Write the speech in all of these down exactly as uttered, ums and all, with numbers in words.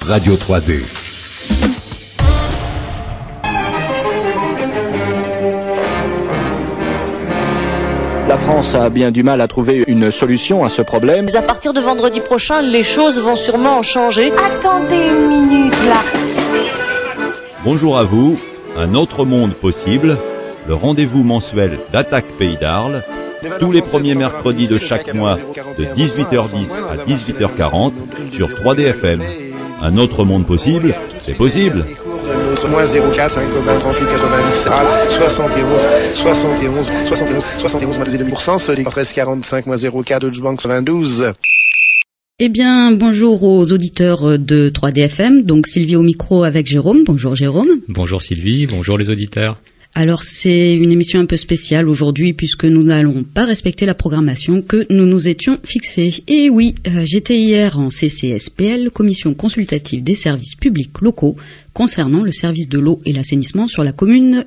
Radio trois D. La France a bien du mal à trouver une solution à ce problème. À partir de vendredi prochain, les choses vont sûrement changer. Attendez une minute là. Bonjour à vous, un autre monde possible, le rendez-vous mensuel d'Attaque Pays d'Arles, tous les premiers mercredis de chaque mois de dix-huit heures dix à dix-huit heures quarante sur trois D F M. Un autre monde possible, c'est possible. Moins zéro quatre cinq trente-huit quatre-vingt-dix soixante et onze soixante et onze soixante et onze soixante et onze moins deux virgule deux pour cent Sodic treize quarante-cinq moins zéro quatre Deutsche Bank quatre-vingt-douze. Eh bien, bonjour aux auditeurs de trois D F M. Donc Sylvie au micro avec Jérôme. Bonjour Jérôme. Bonjour Sylvie, bonjour les auditeurs. Alors c'est une émission un peu spéciale aujourd'hui puisque nous n'allons pas respecter la programmation que nous nous étions fixée. Et oui, euh, j'étais hier en C C S P L, Commission consultative des services publics locaux, concernant le service de l'eau et l'assainissement sur la commune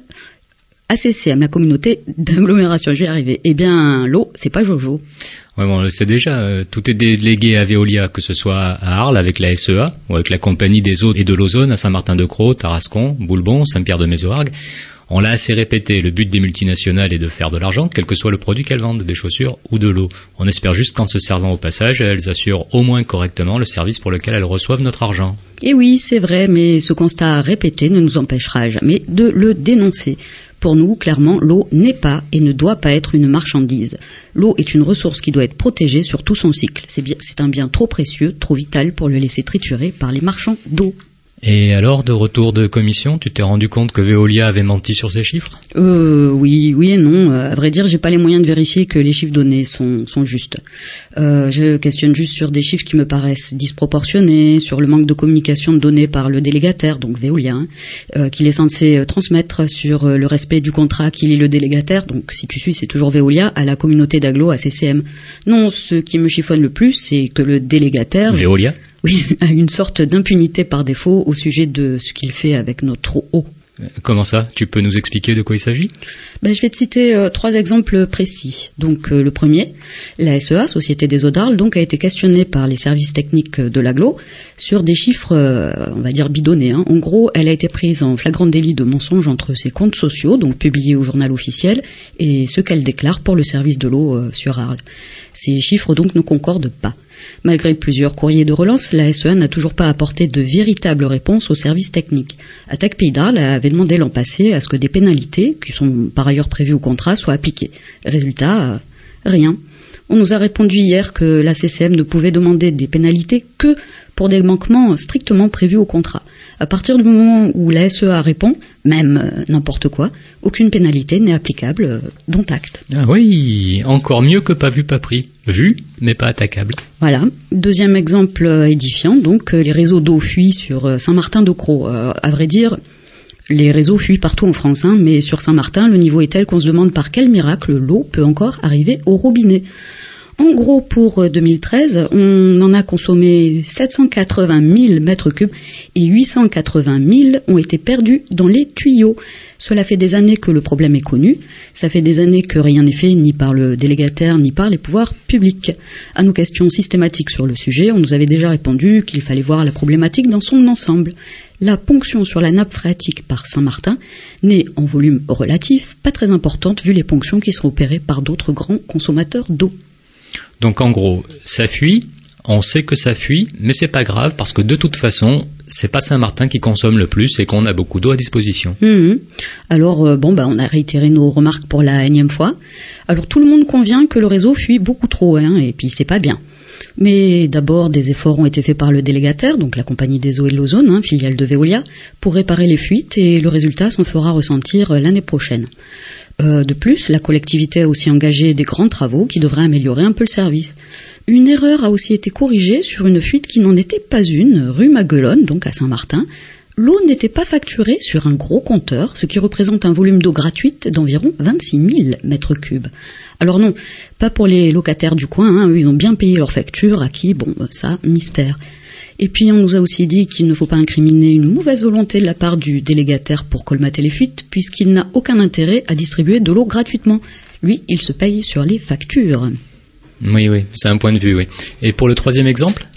A C C M, la communauté d'agglomération. Je vais y arriver. Eh bien, l'eau, c'est pas Jojo. Ouais, bon, on le sait déjà, euh, tout est délégué à Veolia, que ce soit à Arles avec la S E A ou avec la Compagnie des eaux et de l'ozone à Saint-Martin-de-Crau, Tarascon, Boulbon, Saint-Pierre-de-Mézoargues. On l'a assez répété, le but des multinationales est de faire de l'argent, quel que soit le produit qu'elles vendent, des chaussures ou de l'eau. On espère juste qu'en se servant au passage, elles assurent au moins correctement le service pour lequel elles reçoivent notre argent. Et oui, c'est vrai, mais ce constat répété ne nous empêchera jamais de le dénoncer. Pour nous, clairement, l'eau n'est pas et ne doit pas être une marchandise. L'eau est une ressource qui doit être protégée sur tout son cycle. C'est bien, c'est un bien trop précieux, trop vital pour le laisser triturer par les marchands d'eau. Et alors, de retour de commission, tu t'es rendu compte que Veolia avait menti sur ses chiffres ? Euh, oui, oui et non. À vrai dire, j'ai pas les moyens de vérifier que les chiffres donnés sont, sont justes. Euh, je questionne juste sur des chiffres qui me paraissent disproportionnés, sur le manque de communication de données par le délégataire, donc Veolia, hein, euh, qu'il est censé transmettre, sur le respect du contrat qu'il lie le délégataire, donc si tu suis, c'est toujours Veolia, à la communauté d'agglo A C C M. Non, ce qui me chiffonne le plus, c'est que le délégataire... Veolia ? Oui, a une sorte d'impunité par défaut au sujet de ce qu'il fait avec notre eau. Comment ça ? Tu peux nous expliquer de quoi il s'agit ? Ben, je vais te citer euh, trois exemples précis. Donc euh, le premier, la S E A, Société des Eaux d'Arles, donc a été questionnée par les services techniques de l'agglo sur des chiffres, euh, on va dire bidonnés. Hein. En gros, elle a été prise en flagrant délit de mensonge entre ses comptes sociaux, donc publiés au journal officiel, et ceux qu'elle déclare pour le service de l'eau euh, sur Arles. Ces chiffres donc ne concordent pas. Malgré plusieurs courriers de relance, la S E A n'a toujours pas apporté de véritable réponse aux services techniques. Attaque Pays d'Arles avait demandé l'an passé à ce que des pénalités, qui sont par ailleurs prévues au contrat, soient appliquées. Résultat, rien. On nous a répondu hier que l'A C C M ne pouvait demander des pénalités que pour des manquements strictement prévus au contrat. À partir du moment où la S E A répond, même euh, n'importe quoi, aucune pénalité n'est applicable, euh, dont acte. Ah oui, encore mieux que pas vu, pas pris. Vu, mais pas attaquable. Voilà. Deuxième exemple euh, édifiant, donc euh, les réseaux d'eau fuient sur euh, Saint-Martin-de-Crau. Euh, à vrai dire, les réseaux fuient partout en France, hein, mais sur Saint-Martin, le niveau est tel qu'on se demande par quel miracle l'eau peut encore arriver au robinet. En gros, pour deux mille treize, on en a consommé sept cent quatre-vingt mille mètres cubes et huit cent quatre-vingt mille ont été perdus dans les tuyaux. Cela fait des années que le problème est connu. Ça fait des années que rien n'est fait, ni par le délégataire, ni par les pouvoirs publics. À nos questions systématiques sur le sujet, on nous avait déjà répondu qu'il fallait voir la problématique dans son ensemble. La ponction sur la nappe phréatique par Saint-Martin n'est, en volume relatif, pas très importante vu les ponctions qui sont opérées par d'autres grands consommateurs d'eau. Donc en gros, ça fuit, on sait que ça fuit, mais c'est pas grave parce que de toute façon, c'est pas Saint-Martin qui consomme le plus et qu'on a beaucoup d'eau à disposition. Mmh. Alors euh, bon, bah on a réitéré nos remarques pour la énième fois. Alors tout le monde convient que le réseau fuit beaucoup trop, hein, et puis c'est pas bien. Mais d'abord, des efforts ont été faits par le délégataire, donc la Compagnie des eaux et de l'ozone, hein, filiale de Veolia, pour réparer les fuites et le résultat s'en fera ressentir l'année prochaine. Euh, de plus, la collectivité a aussi engagé des grands travaux qui devraient améliorer un peu le service. Une erreur a aussi été corrigée sur une fuite qui n'en était pas une, rue Maguelone, donc à Saint-Martin. L'eau n'était pas facturée sur un gros compteur, ce qui représente un volume d'eau gratuite d'environ vingt-six mille mètres cubes. Alors non, pas pour les locataires du coin, hein, eux ils ont bien payé leur facture, à qui, bon, ça, mystère. Et puis on nous a aussi dit qu'il ne faut pas incriminer une mauvaise volonté de la part du délégataire pour colmater les fuites, puisqu'il n'a aucun intérêt à distribuer de l'eau gratuitement. Lui, il se paye sur les factures. Oui, oui, c'est un point de vue, oui. Et pour le troisième exemple ?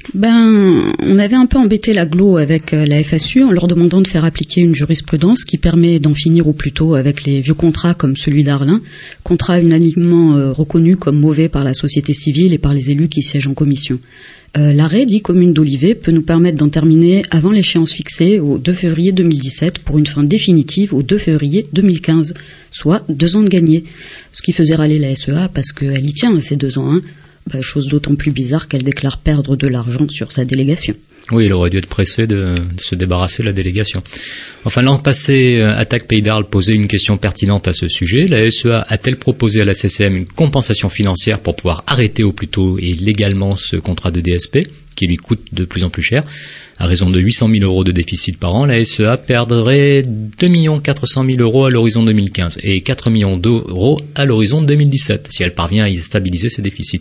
Ben, on avait un peu embêté l'Aglo avec la F S U en leur demandant de faire appliquer une jurisprudence qui permet d'en finir au plus tôt avec les vieux contrats comme celui d'Arlin, contrat unanimement euh, reconnu comme mauvais par la société civile et par les élus qui siègent en commission. Euh, l'arrêt dit commune d'Olivet peut nous permettre d'en terminer avant l'échéance fixée au deux février deux mille dix-sept pour une fin définitive au deux février deux mille quinze, soit deux ans de gagnés. Ce qui faisait râler la S E A parce qu'elle y tient à ces deux ans, hein. Bah, chose d'autant plus bizarre qu'elle déclare perdre de l'argent sur sa délégation. Oui, il aurait dû être pressé de, de se débarrasser de la délégation. Enfin, l'an passé, Attaque Pays d'Arles posait une question pertinente à ce sujet. La S E A a-t-elle proposé à la C C M une compensation financière pour pouvoir arrêter au plus tôt et légalement ce contrat de D S P, qui lui coûte de plus en plus cher? À raison de huit cent mille euros de déficit par an, la S E A perdrait deux millions quatre cent mille euros à l'horizon deux mille quinze et quatre millions d'euros à l'horizon deux mille dix-sept, si elle parvient à y stabiliser ses déficits.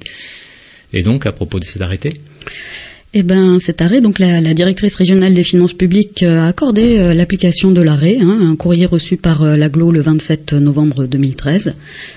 Et donc, à propos de cet arrêté? Eh ben, cet arrêt, donc la, la directrice régionale des finances publiques a accordé euh, l'application de l'arrêt, hein, un courrier reçu par euh, l'Aglo le vingt-sept novembre deux mille treize.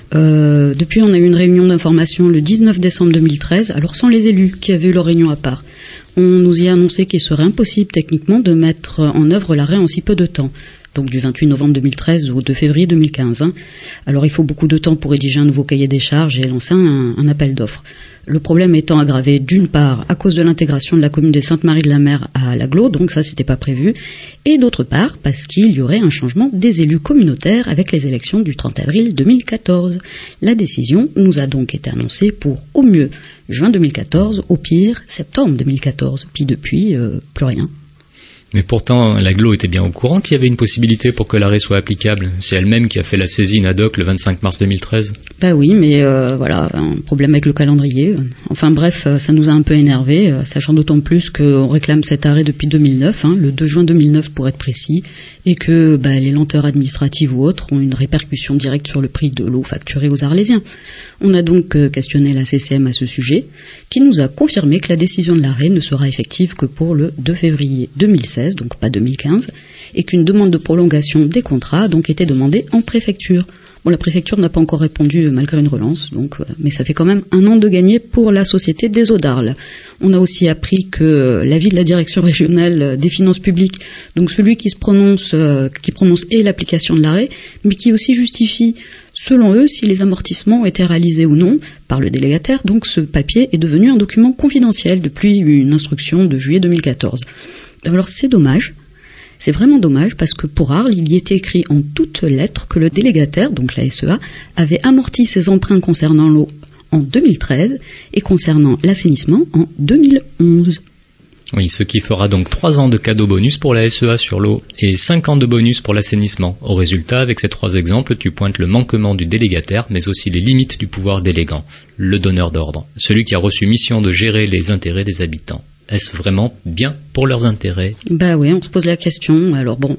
Euh, depuis, on a eu une réunion d'information le dix-neuf décembre deux mille treize, alors sans les élus qui avaient eu leur réunion à part. On nous y a annoncé qu'il serait impossible techniquement de mettre en œuvre l'arrêt en si peu de temps. Donc du vingt-huit novembre deux mille treize au deux février deux mille quinze. Hein. Alors il faut beaucoup de temps pour rédiger un nouveau cahier des charges et lancer un, un appel d'offres. Le problème étant aggravé d'une part à cause de l'intégration de la commune des Saintes-Maries-de-la-Mer à l'Aglo, donc ça c'était pas prévu, et d'autre part parce qu'il y aurait un changement des élus communautaires avec les élections du trente avril deux mille quatorze. La décision nous a donc été annoncée pour au mieux juin deux mille quatorze, au pire septembre deux mille quatorze, puis depuis euh, plus rien. Mais pourtant, l'Aglo était bien au courant qu'il y avait une possibilité pour que l'arrêt soit applicable. C'est elle-même qui a fait la saisine ad hoc le vingt-cinq mars deux mille treize. Bah oui, mais euh, voilà, un problème avec le calendrier. Enfin bref, ça nous a un peu énervé, sachant d'autant plus qu'on réclame cet arrêt depuis deux mille neuf, hein, le deux juin deux mille neuf pour être précis, et que bah, les lenteurs administratives ou autres ont une répercussion directe sur le prix de l'eau facturée aux Arlésiens. On a donc euh, questionné la C C M à ce sujet, qui nous a confirmé que la décision de l'arrêt ne sera effective que pour le deux février deux mille seize, donc pas deux mille quinze, et qu'une demande de prolongation des contrats a donc été demandée en préfecture. Bon, la préfecture n'a pas encore répondu malgré une relance, donc, euh, mais ça fait quand même un an de gagné pour la Société des Eaux d'Arles. On a aussi appris que euh, l'avis de la direction régionale des finances publiques, donc celui qui se prononce, euh, qui prononce et l'application de l'arrêt, mais qui aussi justifie, selon eux, si les amortissements ont été réalisés ou non par le délégataire, donc ce papier est devenu un document confidentiel depuis une instruction de juillet deux mille quatorze. Alors c'est dommage. C'est vraiment dommage parce que pour Arles, il y était écrit en toutes lettres que le délégataire, donc la S E A, avait amorti ses emprunts concernant l'eau en deux mille treize et concernant l'assainissement en deux mille onze. Oui, ce qui fera donc trois ans de cadeau bonus pour la S E A sur l'eau et cinq ans de bonus pour l'assainissement. Au résultat, avec ces trois exemples, tu pointes le manquement du délégataire, mais aussi les limites du pouvoir délégant, le donneur d'ordre, celui qui a reçu mission de gérer les intérêts des habitants. Est-ce vraiment bien pour leurs intérêts? Bah oui, on se pose la question. Alors bon,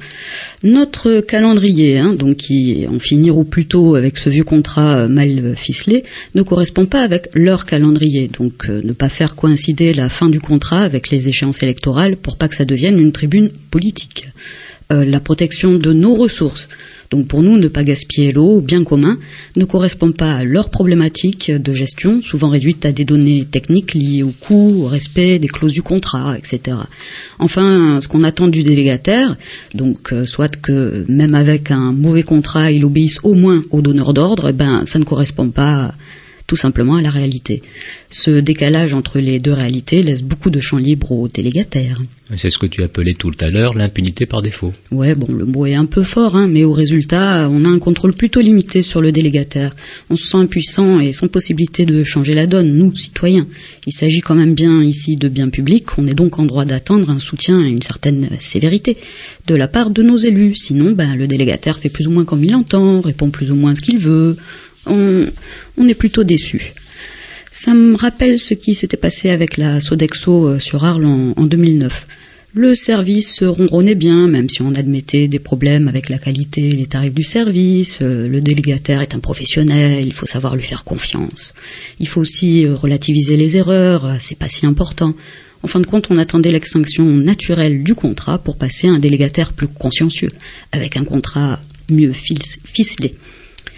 notre calendrier, hein, donc qui en finir au plus tôt avec ce vieux contrat mal ficelé, ne correspond pas avec leur calendrier. Donc euh, ne pas faire coïncider la fin du contrat avec les échéances électorales pour pas que ça devienne une tribune politique. Euh, la protection de nos ressources. Donc pour nous, ne pas gaspiller l'eau, bien commun, ne correspond pas à leurs problématiques de gestion, souvent réduites à des données techniques liées au coût, au respect des clauses du contrat, et cetera. Enfin, ce qu'on attend du délégataire, donc euh, soit que même avec un mauvais contrat, il obéisse au moins au donneur d'ordre, eh ben ça ne correspond pas tout simplement à la réalité. Ce décalage entre les deux réalités laisse beaucoup de champ libre aux délégataires. C'est ce que tu appelais tout à l'heure l'impunité par défaut. Ouais, bon, le mot est un peu fort, hein, mais au résultat, on a un contrôle plutôt limité sur le délégataire. On se sent impuissant et sans possibilité de changer la donne, nous, citoyens. Il s'agit quand même bien ici de biens publics, on est donc en droit d'attendre un soutien et une certaine sévérité de la part de nos élus. Sinon, ben, le délégataire fait plus ou moins comme il entend, répond plus ou moins ce qu'il veut. On, on est plutôt déçus. Ça me rappelle ce qui s'était passé avec la Sodexo sur Arles en, en deux mille neuf. Le service ronronnait bien, même si on admettait des problèmes avec la qualité et les tarifs du service. Le délégataire est un professionnel, il faut savoir lui faire confiance. Il faut aussi relativiser les erreurs, c'est pas si important. En fin de compte, on attendait l'extinction naturelle du contrat pour passer à un délégataire plus consciencieux, avec un contrat mieux ficelé.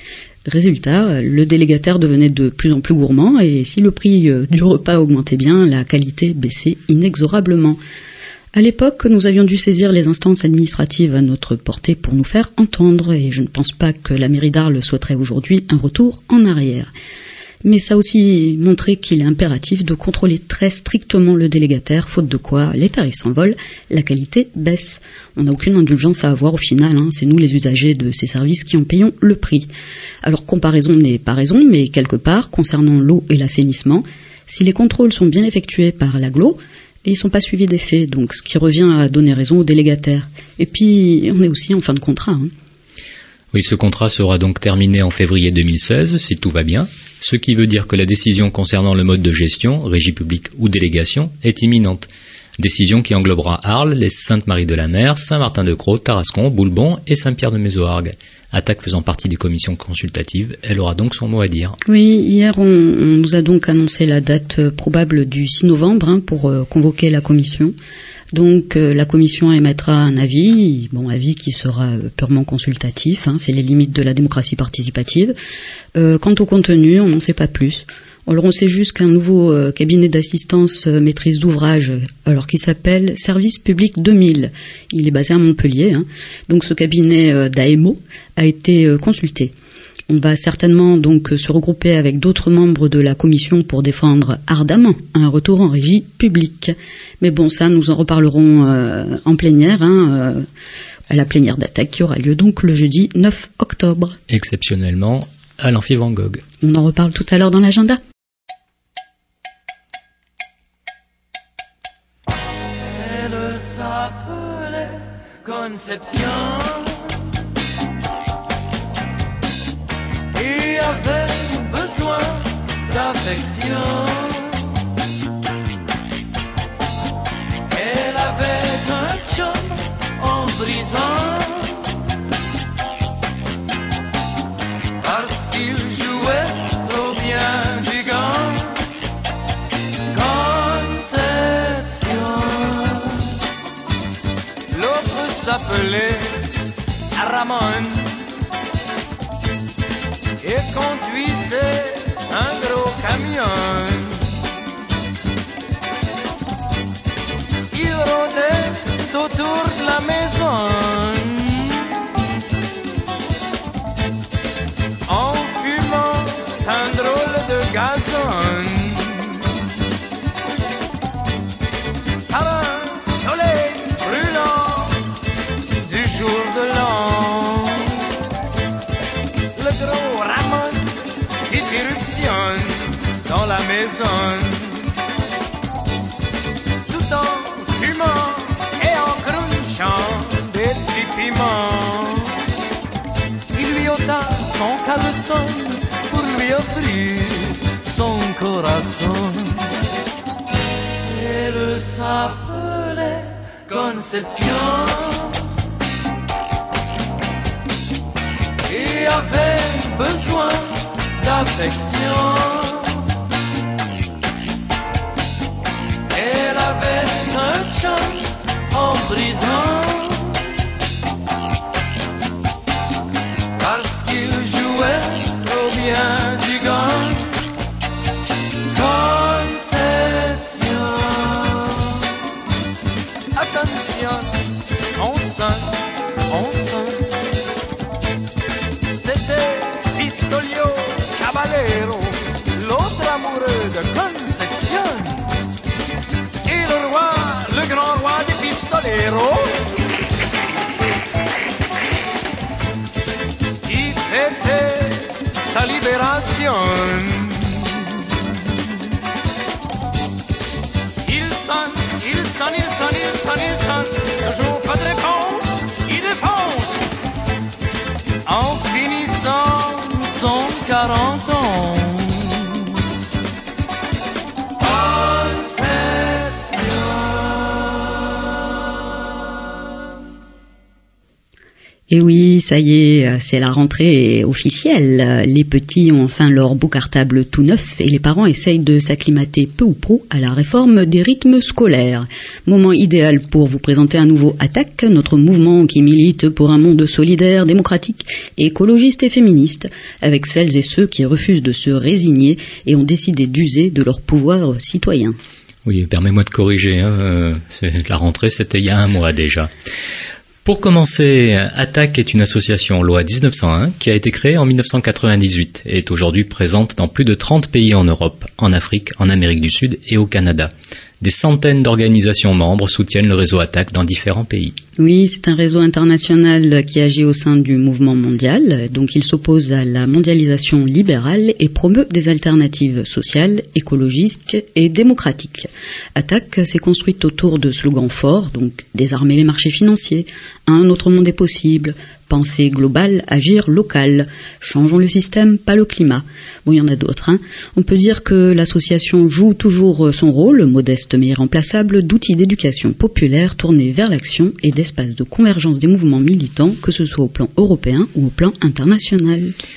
Résultat, le délégataire devenait de plus en plus gourmand et si le prix du repas augmentait bien, la qualité baissait inexorablement. À l'époque, nous avions dû saisir les instances administratives à notre portée pour nous faire entendre et je ne pense pas que la mairie d'Arles souhaiterait aujourd'hui un retour en arrière. Mais ça a aussi montré qu'il est impératif de contrôler très strictement le délégataire, faute de quoi les tarifs s'envolent, la qualité baisse. On n'a aucune indulgence à avoir au final, hein. C'est nous les usagers de ces services qui en payons le prix. Alors comparaison n'est pas raison, mais quelque part, concernant l'eau et l'assainissement, si les contrôles sont bien effectués par l'agglo, ils ne sont pas suivis des faits, donc ce qui revient à donner raison au délégataire. Et puis, on est aussi en fin de contrat, hein. Oui, ce contrat sera donc terminé en février deux mille seize, si tout va bien, ce qui veut dire que la décision concernant le mode de gestion, régie publique ou délégation, est imminente. Décision qui englobera Arles, les Sainte-Marie-de-la-Mer, Saint-Martin-de-Crau, Tarascon, Boulbon et Saint-Pierre-de-Mézoargues. Attaque faisant partie des commissions consultatives, elle aura donc son mot à dire. Oui, hier on, on nous a donc annoncé la date euh, probable du six novembre hein, pour euh, convoquer la commission. Donc euh, la commission émettra un avis, bon avis qui sera euh, purement consultatif, hein, c'est les limites de la démocratie participative. Euh, quant au contenu, on n'en sait pas plus. Alors on sait juste qu'un nouveau euh, cabinet d'assistance euh, maîtrise d'ouvrage, alors qui s'appelle Service Public deux mille, il est basé à Montpellier, hein. Donc ce cabinet euh, d'A M O a été euh, consulté. On va certainement donc se regrouper avec d'autres membres de la commission pour défendre ardemment un retour en régie publique. Mais bon, ça nous en reparlerons euh, en plénière, hein, euh, à la plénière d'attaque qui aura lieu donc le jeudi neuf octobre. Exceptionnellement à l'Amphi Van Gogh. On en reparle tout à l'heure dans l'agenda. Elle s'appelait Conception et avait besoin d'affection. Elle avait un chum en prison parce qu'il jouait trop bien du gant. L'autre s'appelait Ramon et conduisait un gros camion. Il rôdait autour de la maison en fumant un drôle de gazon. Par un soleil brûlant du jour de l'an, le gros Ramon fit irruption dans la maison, tout en fumant et en crunchant des petits piments. Il lui ôta son caleçon pour lui offrir son corazon. Elle s'appelait Conception et avait besoin d'affection. Elle avait un chum en prison parce qu'il jouait trop bien du gant. Conception, attention, enceinte, enceinte. C'était Pistolio Caballero, l'autre amoureux de Conception, et le roi, le grand roi des pistoleros, qui fêtait sa libération. Il sonne, il sonne, il sonne, il sonne, il sonne, toujours pas de réponse, il défonce, en finissant son quarante ans. Et oui, ça y est, c'est la rentrée officielle. Les petits ont enfin leur beau cartable tout neuf et les parents essayent de s'acclimater peu ou prou à la réforme des rythmes scolaires. Moment idéal pour vous présenter un nouveau Attaque, notre mouvement qui milite pour un monde solidaire, démocratique, écologiste et féministe, avec celles et ceux qui refusent de se résigner et ont décidé d'user de leur pouvoir citoyen. Oui, permets-moi de corriger, hein, la rentrée c'était il y a un mois déjà. Pour commencer, Attaque est une association loi dix-neuf cent un qui a été créée en dix-neuf cent quatre-vingt-dix-huit et est aujourd'hui présente dans plus de trente pays en Europe, en Afrique, en Amérique du Sud et au Canada. Des centaines d'organisations membres soutiennent le réseau Attaque dans différents pays. Oui, c'est un réseau international qui agit au sein du mouvement mondial. Donc il s'oppose à la mondialisation libérale et promeut des alternatives sociales, écologiques et démocratiques. Attaque s'est construite autour de slogans forts, donc désarmer les marchés financiers, un autre monde est possible, penser global, agir local, changeons le système, pas le climat. Bon, il y en a d'autres. Hein. On peut dire que l'association joue toujours son rôle, modeste mais irremplaçable, d'outil d'éducation populaire tourné vers l'action et d'espace de convergence des mouvements militants, que ce soit au plan européen ou au plan international.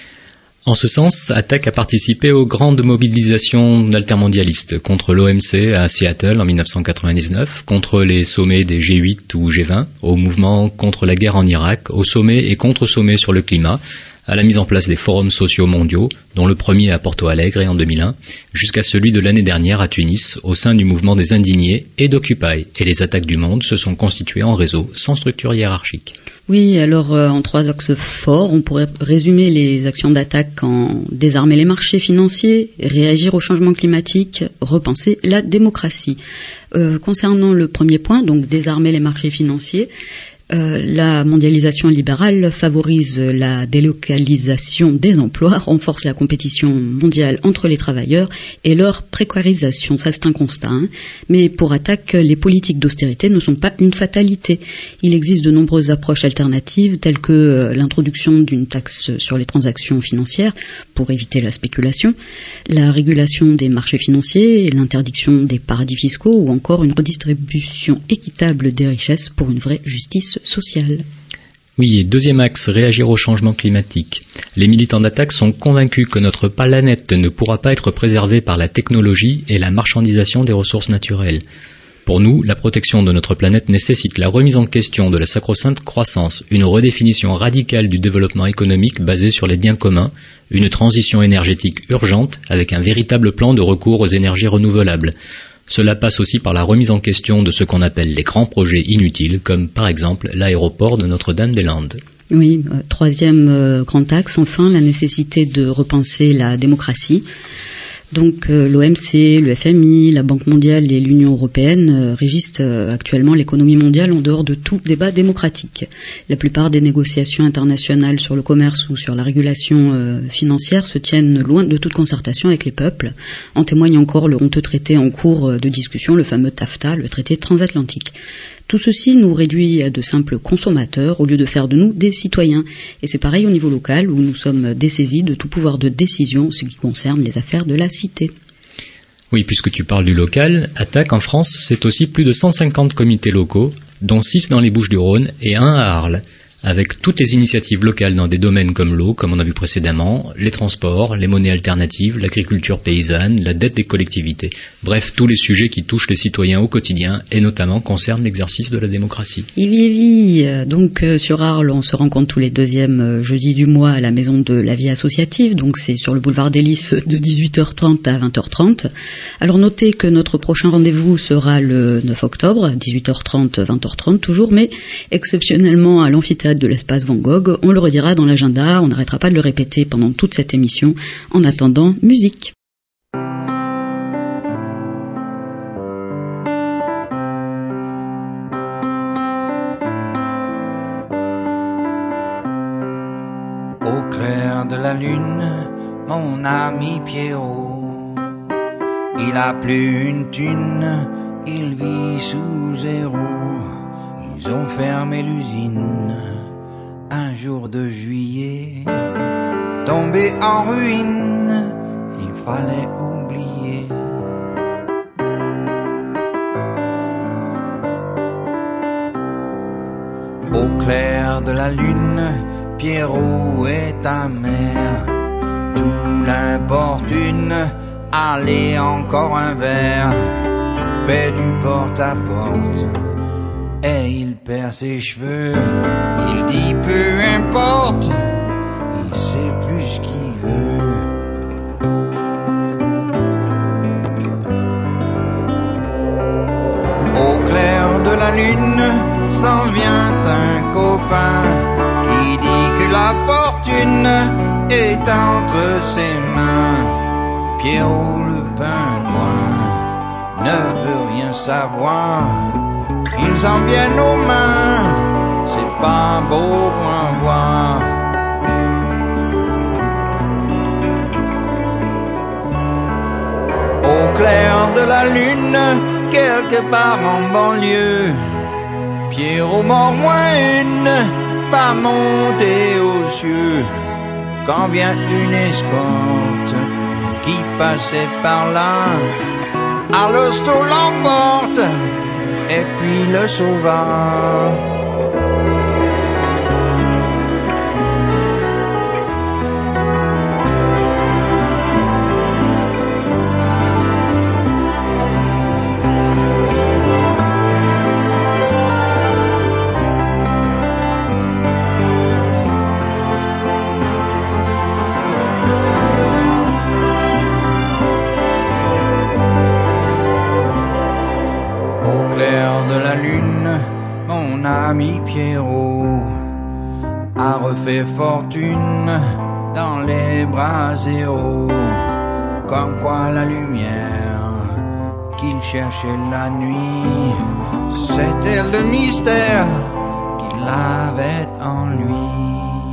En ce sens, Attaque a participé aux grandes mobilisations altermondialistes contre l'O M C à Seattle en dix-neuf cent quatre-vingt-dix-neuf, contre les sommets des G huit ou G vingt, au mouvement contre la guerre en Irak, aux sommets et contre-sommets sur le climat, à la mise en place des forums sociaux mondiaux, dont le premier à Porto Alegre en deux mille un, jusqu'à celui de l'année dernière à Tunis, au sein du mouvement des indignés et d'Occupy. Et les Attaques du monde se sont constituées en réseau, sans structure hiérarchique. Oui, alors euh, en trois axes forts, on pourrait résumer les actions d'Attaque en désarmer les marchés financiers, réagir au changement climatique, repenser la démocratie. Euh, concernant le premier point, donc désarmer les marchés financiers, Euh, la mondialisation libérale favorise la délocalisation des emplois, renforce la compétition mondiale entre les travailleurs et leur précarisation. Ça, c'est un constat. Hein. Mais pour Attaque, les politiques d'austérité ne sont pas une fatalité. Il existe de nombreuses approches alternatives, telles que euh, l'introduction d'une taxe sur les transactions financières pour éviter la spéculation, la régulation des marchés financiers, l'interdiction des paradis fiscaux ou encore une redistribution équitable des richesses pour une vraie justice sociale. Oui, et deuxième axe, réagir au changement climatique. Les militants d'Attaque sont convaincus que notre planète ne pourra pas être préservée par la technologie et la marchandisation des ressources naturelles. Pour nous, la protection de notre planète nécessite la remise en question de la sacro-sainte croissance, une redéfinition radicale du développement économique basé sur les biens communs, une transition énergétique urgente avec un véritable plan de recours aux énergies renouvelables. Cela passe aussi par la remise en question de ce qu'on appelle les grands projets inutiles, comme par exemple l'aéroport de Notre-Dame-des-Landes. Oui, euh, troisième euh, grand axe, enfin, la nécessité de repenser la démocratie. Donc euh, l'O M C, le F M I, la Banque mondiale et l'Union européenne euh, régissent euh, actuellement l'économie mondiale en dehors de tout débat démocratique. La plupart des négociations internationales sur le commerce ou sur la régulation euh, financière se tiennent loin de toute concertation avec les peuples. En témoigne encore le honteux traité en cours de discussion, le fameux TAFTA, le traité transatlantique. Tout ceci nous réduit à de simples consommateurs au lieu de faire de nous des citoyens. Et c'est pareil au niveau local où nous sommes dessaisis de tout pouvoir de décision, ce qui concerne les affaires de la cité. Oui, puisque tu parles du local, Attaque en France, c'est aussi plus de cent cinquante comités locaux, dont six dans les Bouches-du-Rhône et un à Arles, avec toutes les initiatives locales dans des domaines comme l'eau, comme on a vu précédemment, les transports, les monnaies alternatives, l'agriculture paysanne, la dette des collectivités. Bref, tous les sujets qui touchent les citoyens au quotidien et notamment concernent l'exercice de la démocratie. Ivi, Ivi. Donc euh, sur Arles, on se rencontre tous les deuxièmes euh, jeudis du mois à la Maison de la Vie Associative, donc c'est sur le boulevard des Lys de dix-huit heures trente à vingt heures trente. Alors notez que notre prochain rendez-vous sera le neuf octobre, dix-huit heures trente, vingt heures trente toujours, mais exceptionnellement à l'amphithéâtre de l'espace Van Gogh. On le redira dans l'agenda, on n'arrêtera pas de le répéter pendant toute cette émission. En attendant, musique. Au clair de la lune, mon ami Pierrot, il a plus une thune, il vit sous zéro. Ils ont fermé l'usine un jour de juillet, tombé en ruine, il fallait oublier. Au clair de la lune, Pierrot est amer. Tout l'importune, allez encore un verre. Fait du porte-à-porte, et il perd ses cheveux. Il dit peu importe, il sait plus ce qu'il veut. Au clair de la lune, s'en vient un copain qui dit que la fortune est entre ses mains. Pierrot le pingouin ne veut rien savoir. Ils en viennent aux mains, c'est pas beau point voir. Au clair de la lune, quelque part en banlieue, Pierrot mord moins une, pas monter aux cieux. Quand vient une escorte qui passait par là, à l'hosto l'emporte et puis le sauva. Ami Pierrot a refait fortune dans les bras zéro. Comme quoi la lumière qu'il cherchait la nuit, c'était le mystère qu'il avait en lui.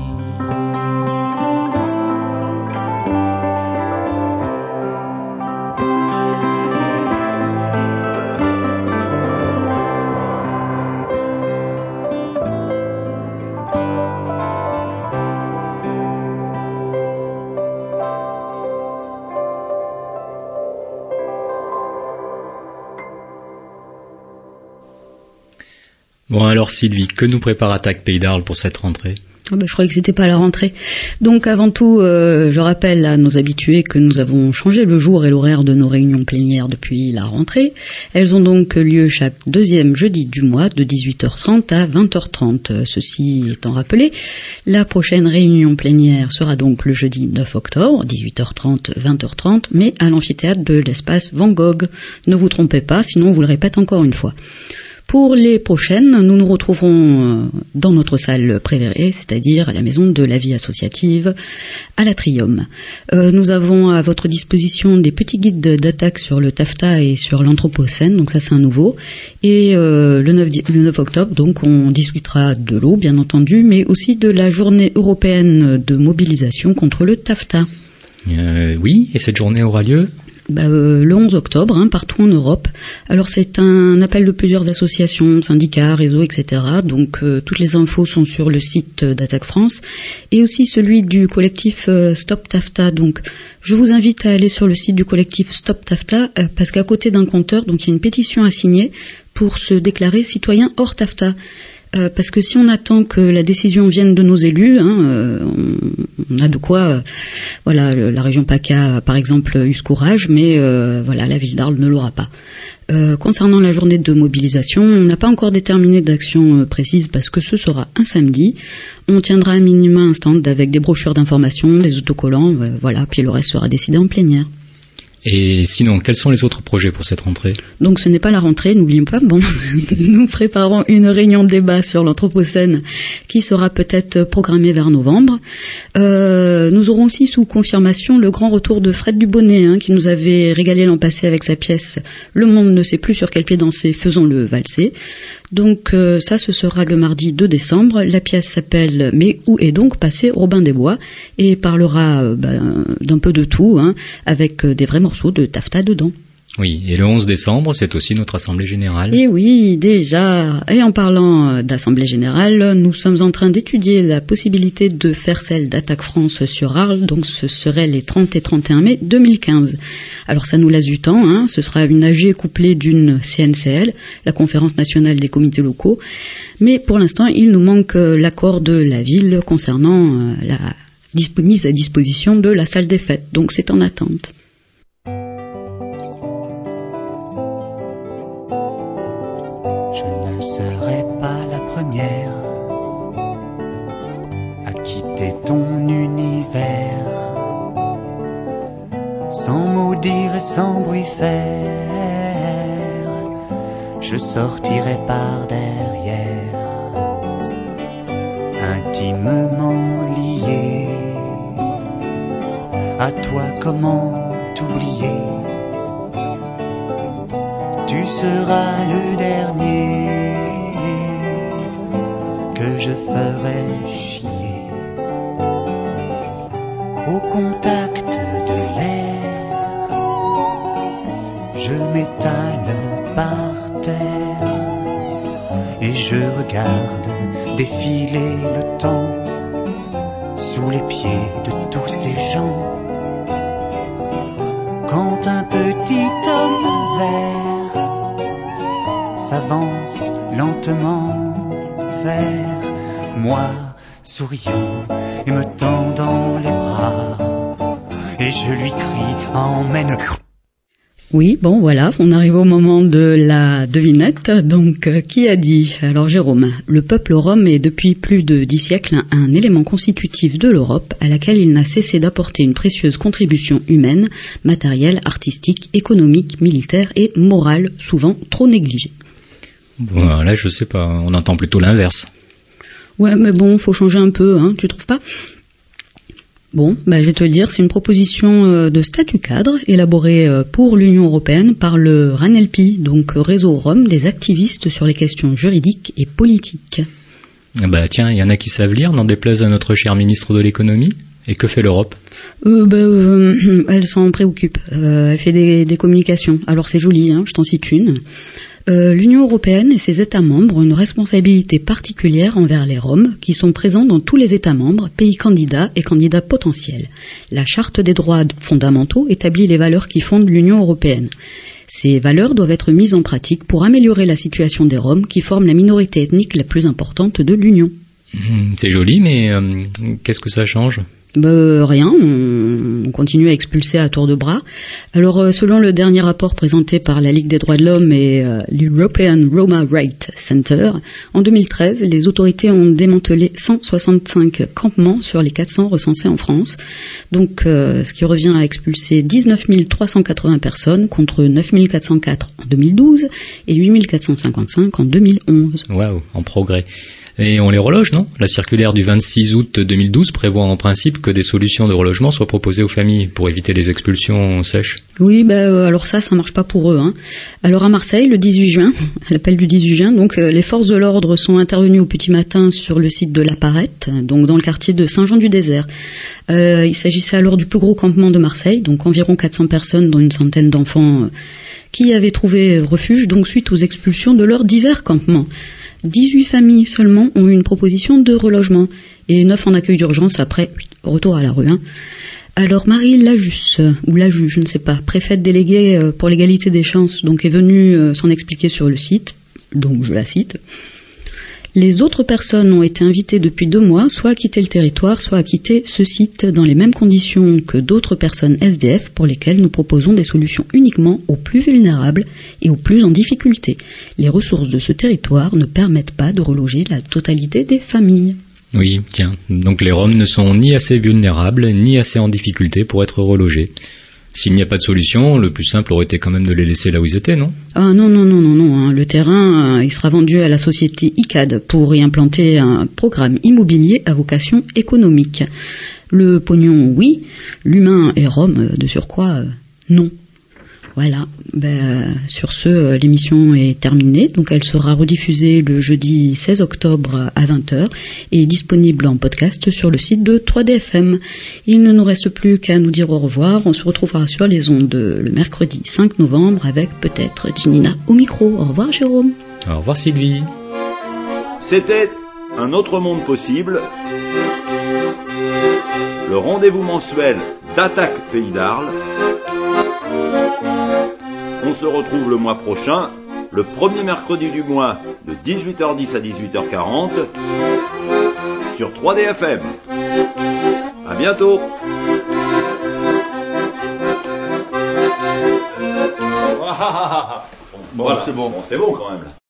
Bon alors Sylvie, que nous prépare Attaque Pays d'Arles pour cette rentrée ? Oh ben, je croyais que c'était pas la rentrée. Donc avant tout, euh, je rappelle à nos habitués que nous avons changé le jour et l'horaire de nos réunions plénières depuis la rentrée. Elles ont donc lieu chaque deuxième jeudi du mois de dix-huit heures trente à vingt heures trente. Ceci étant rappelé, la prochaine réunion plénière sera donc le jeudi neuf octobre, dix-huit heures trente, vingt heures trente, mais à l'amphithéâtre de l'espace Van Gogh. Ne vous trompez pas, sinon on vous le répète encore une fois. Pour les prochaines, nous nous retrouverons dans notre salle préférée, c'est-à-dire à la Maison de la Vie Associative, à l'Atrium. Euh, nous avons à votre disposition des petits guides d'attaque sur le taffetas et sur l'anthropocène, donc ça c'est un nouveau. Et euh, le, neuf, le neuf octobre, donc on discutera de l'eau, bien entendu, mais aussi de la journée européenne de mobilisation contre le taffetas. Euh, oui, et cette journée aura lieu ? Bah, euh, le onze octobre, hein, partout en Europe. Alors c'est un appel de plusieurs associations, syndicats, réseaux, et cetera. Donc euh, toutes les infos sont sur le site d'Attaque France et aussi celui du collectif euh, Stop Taffetas. Donc je vous invite à aller sur le site du collectif Stop Taffetas euh, parce qu'à côté d'un compteur, donc il y a une pétition à signer pour se déclarer citoyen hors taffetas. Euh, parce que si on attend que la décision vienne de nos élus, hein, euh, on, on a de quoi. Euh, voilà, la région PACA, par exemple, eu ce courage, mais euh, voilà, la ville d'Arles ne l'aura pas. Euh, concernant la journée de mobilisation, on n'a pas encore déterminé d'action euh, précise parce que ce sera un samedi. On tiendra un minima un stand avec des brochures d'information, des autocollants, euh, voilà, puis le reste sera décidé en plénière. Et sinon, quels sont les autres projets pour cette rentrée ? Donc ce n'est pas la rentrée, n'oublions pas. Bon, nous préparons une réunion de débat sur l'anthropocène qui sera peut-être programmée vers novembre. Euh, nous aurons aussi sous confirmation le grand retour de Fred Dubonnet, hein, qui nous avait régalé l'an passé avec sa pièce « Le monde ne sait plus sur quel pied danser, faisons-le valser ». Donc euh, ça, ce sera le mardi deux décembre. La pièce s'appelle « Mais où est donc passé Robin des Bois ?» et parlera euh, ben, d'un peu de tout, hein, avec euh, des vrais morceaux de taffetas dedans. Oui, et le onze décembre, c'est aussi notre Assemblée Générale. Et oui, déjà. Et en parlant d'Assemblée Générale, nous sommes en train d'étudier la possibilité de faire celle d'Attaque France sur Arles, donc ce serait les trente et trente et un mai deux mille quinze. Alors ça nous laisse du temps, hein. Ce sera une A G couplée d'une C N C L, la Conférence nationale des comités locaux, mais pour l'instant, il nous manque l'accord de la ville concernant la mise à disposition de la salle des fêtes, donc c'est en attente. Ton univers, sans mot dire et sans bruit faire, je sortirai par derrière, intimement lié à toi. Comment t'oublier? Tu seras le dernier que je ferai chier. Au contact de l'air, je m'étale par terre et je regarde défiler le temps sous les pieds de tous ces gens. Quand un petit homme vert s'avance lentement vers moi, souriant et me tendant les bras, et je lui crie: emmène. Oui, bon voilà, on arrive au moment de la devinette. Donc, euh, qui a dit? Alors Jérôme, le peuple rome est depuis plus de dix siècles un, un élément constitutif de l'Europe à laquelle il n'a cessé d'apporter une précieuse contribution humaine, matérielle, artistique, économique, militaire et morale, souvent trop négligée. Bon, là je sais pas, on entend plutôt l'inverse. Ouais, mais bon, faut changer un peu, hein, tu trouves pas? Bon, bah, je vais te le dire, c'est une proposition de statut cadre élaborée pour l'Union européenne par le RANELPI, donc Réseau Rome des activistes sur les questions juridiques et politiques. Bah tiens, il y en a qui savent lire, n'en déplaise à notre cher ministre de l'économie. Et que fait l'Europe? euh, bah, euh, Elle s'en préoccupe, euh, elle fait des, des communications. Alors c'est joli, hein, je t'en cite une. Euh, L'Union européenne et ses États membres ont une responsabilité particulière envers les Roms qui sont présents dans tous les États membres, pays candidats et candidats potentiels. La Charte des droits fondamentaux établit les valeurs qui fondent l'Union européenne. Ces valeurs doivent être mises en pratique pour améliorer la situation des Roms qui forment la minorité ethnique la plus importante de l'Union. Mmh, c'est joli, mais euh, qu'est-ce que ça change? Ben, rien, on continue à expulser à tour de bras. Alors, selon le dernier rapport présenté par la Ligue des droits de l'homme et euh, l'European Roma Rights Center, en deux mille treize, les autorités ont démantelé cent soixante-cinq campements sur les quatre cents recensés en France, donc euh, ce qui revient à expulser dix-neuf mille trois cent quatre-vingts personnes contre neuf mille quatre cent quatre en deux mille douze et huit mille quatre cent cinquante-cinq en deux mille onze. Waouh, en progrès. Et on les reloge, non? La circulaire du vingt-six août deux mille douze prévoit en principe que des solutions de relogement soient proposées aux familles pour éviter les expulsions sèches. Oui, bah, euh, alors ça, ça marche pas pour eux, hein. Alors à Marseille, le dix-huit juin, à l'appel du dix-huit juin, donc euh, les forces de l'ordre sont intervenues au petit matin sur le site de La Parette, donc dans le quartier de Saint-Jean-du-Désert. Euh, il s'agissait alors du plus gros campement de Marseille, donc environ quatre cents personnes, dont une centaine d'enfants euh, qui avaient trouvé refuge, donc suite aux expulsions de leurs divers campements. dix-huit familles seulement ont eu une proposition de relogement et neuf en accueil d'urgence après retour à la rue. Hein. Alors Marie Lajus, ou Laju, je ne sais pas, préfète déléguée pour l'égalité des chances, donc est venue s'en expliquer sur le site, donc je la cite. Les autres personnes ont été invitées depuis deux mois, soit à quitter le territoire, soit à quitter ce site dans les mêmes conditions que d'autres personnes S D F pour lesquelles nous proposons des solutions uniquement aux plus vulnérables et aux plus en difficulté. Les ressources de ce territoire ne permettent pas de reloger la totalité des familles. Oui, tiens, donc les Roms ne sont ni assez vulnérables, ni assez en difficulté pour être relogés. S'il n'y a pas de solution, le plus simple aurait été quand même de les laisser là où ils étaient, non? Ah non, non, non, non, non. Hein. Le terrain, euh, il sera vendu à la société I C A D pour y implanter un programme immobilier à vocation économique. Le pognon, oui. L'humain et Rome, de surcroît, euh, non. Voilà, ben, sur ce, l'émission est terminée, donc elle sera rediffusée le jeudi seize octobre à vingt heures et disponible en podcast sur le site de trois D F M. Il ne nous reste plus qu'à nous dire au revoir, on se retrouvera sur les ondes le mercredi cinq novembre avec peut-être Ginina au micro. Au revoir Jérôme. Au revoir Sylvie. C'était Un autre monde possible, le rendez-vous mensuel d'Attaque Pays d'Arles. On se retrouve le mois prochain, le premier mercredi du mois, de dix-huit heures dix à dix-huit heures quarante, sur trois D F M. À bientôt. Bon, voilà. c'est bon. Bon, c'est bon quand même.